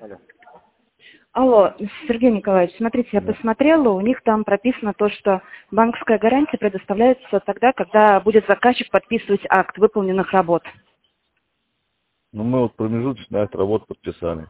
Алло. Алло, Сергей Николаевич, смотрите, я посмотрела, у них там прописано то, что банковская гарантия предоставляется тогда, когда будет заказчик подписывать акт выполненных работ. Ну, мы вот промежуточный акт работ подписали.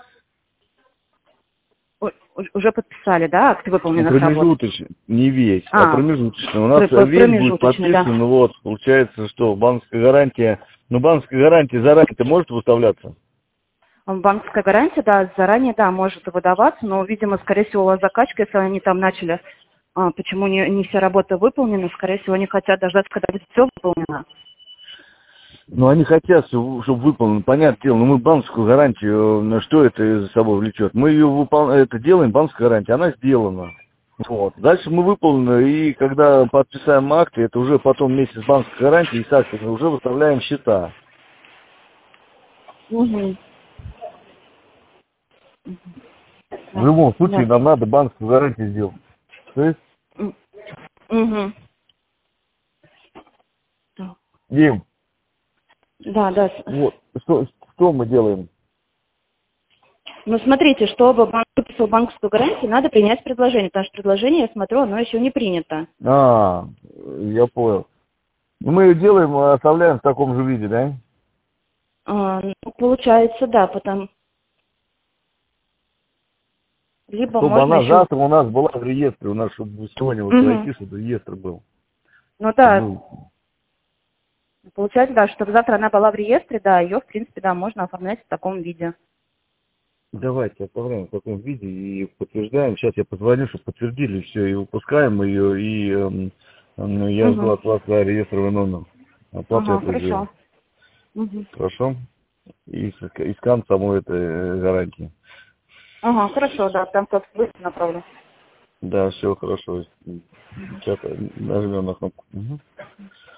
Уже подписали, да, акт Ну, выполненных работ? промежуточный, не весь, а промежуточный. У нас весь будет Промежуточный, да. подписан, вот, получается, что банковская гарантия, ну, банковская гарантия заранее-то может выставляться? Банковская гарантия, да, заранее, да, может выдаваться, но, видимо, скорее всего, у вас заказчик, если они там начали, почему не вся работа выполнена, скорее всего, они хотят дождаться, когда будет все выполнено. Ну, они хотят, чтобы выполнено, понятное дело, но мы банковскую гарантию, что это за собой влечет? Мы ее это делаем, банковская гарантия, она сделана. Вот. Дальше мы выполнены, и когда подписаем акты, это уже потом вместе с банковской гарантией и с актами уже выставляем счета. Угу. В любом случае Да. нам надо банковскую гарантию сделать. То есть, Угу. Дим, Да, да. вот, что мы делаем? Ну, смотрите, чтобы банк выписал банковскую гарантию, надо принять предложение, потому что предложение, я смотрю, оно еще не принято. Я понял. Ну, мы ее делаем, оставляем в таком же виде, да? Ну, получается, да, потом... Либо Чтобы можно она еще... завтра у нас была в реестре, у нас, чтобы сегодня вот пройти, чтобы реестр был. Ну Чтобы да, получается, да, чтобы завтра она была в реестре, да, ее, в принципе, да, можно оформлять в таком виде. Давайте оставляем в таком виде и подтверждаем. Сейчас я позвоню, чтобы подтвердили все, и выпускаем ее, и я жду от вас реестровый номер. Оплату Ага, это хорошо. сделаю. Хорошо? И скан самой этой гарантии. Ага, хорошо, да, там как быстро направлю. Да, все хорошо. Сейчас нажмем на кнопку.